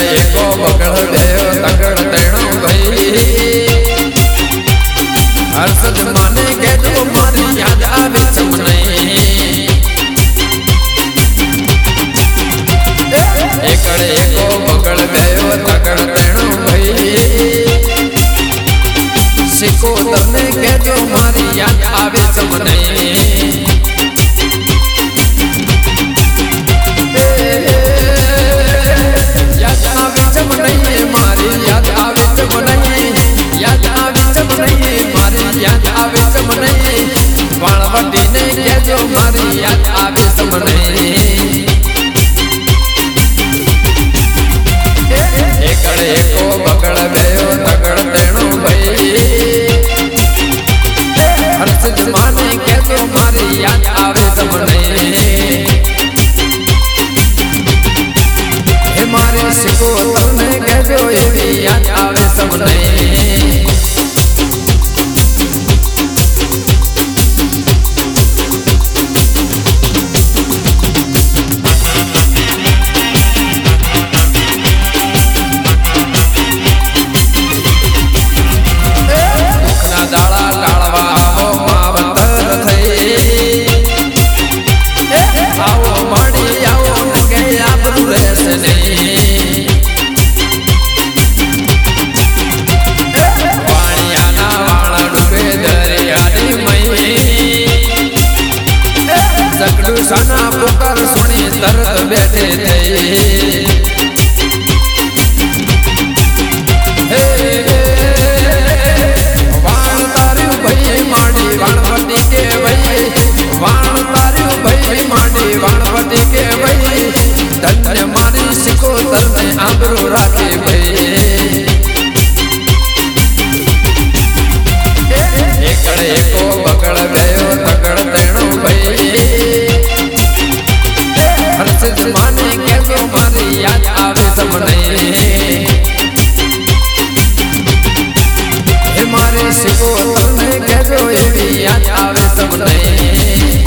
एको बगड़ गयो तगड़ तेणो भाई हर्षद माने के जो मारी याद आवे चमने एकड़े एको बगड़ गयो तगड़ तेणो भाई सिको तने के जो मारी याद आवे चमने सिको तने के जो याद आवे सबने